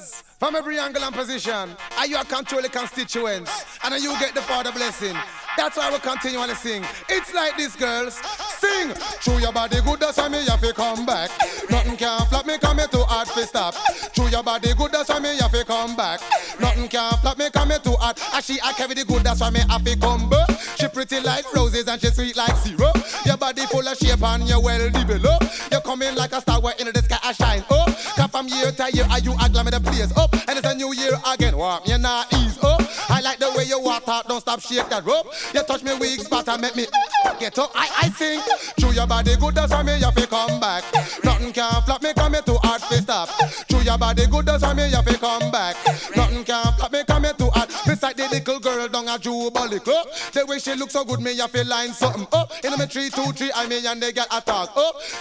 girls from every angle and position. And you control the constituents. And then you get the Father blessing. That's why we continue to sing. It's like this, girls. Sing! Chew your body good, that's why me have to come back. Nothing can flop me, come me too hard to stop. Chew your body good, that's why me have to come back. Nothing can flop me, come me too hard. And she a carry the good, that's why me have to come back. She pretty like roses and she sweet like syrup. Your body full of shape and you well developed. You coming like a star where in the sky I shine up. Come from year to year, are you a glam the place up. And it's a new year again, walk me not ease up. I like the way you walk out, don't stop shake that rope. You touch me weak spot and make me get up. I sing. Chew your body good, that's why me have to come back. Nothing can flop me, come me too hard to stop. Chew your body good, that's why me have to come back. Nothing can flop me, come me too hard. Beside the little girl down a Jubilee Club. The way she looks so good, me have to line something up. In my 3, 2, 3, I mean and they get attack up.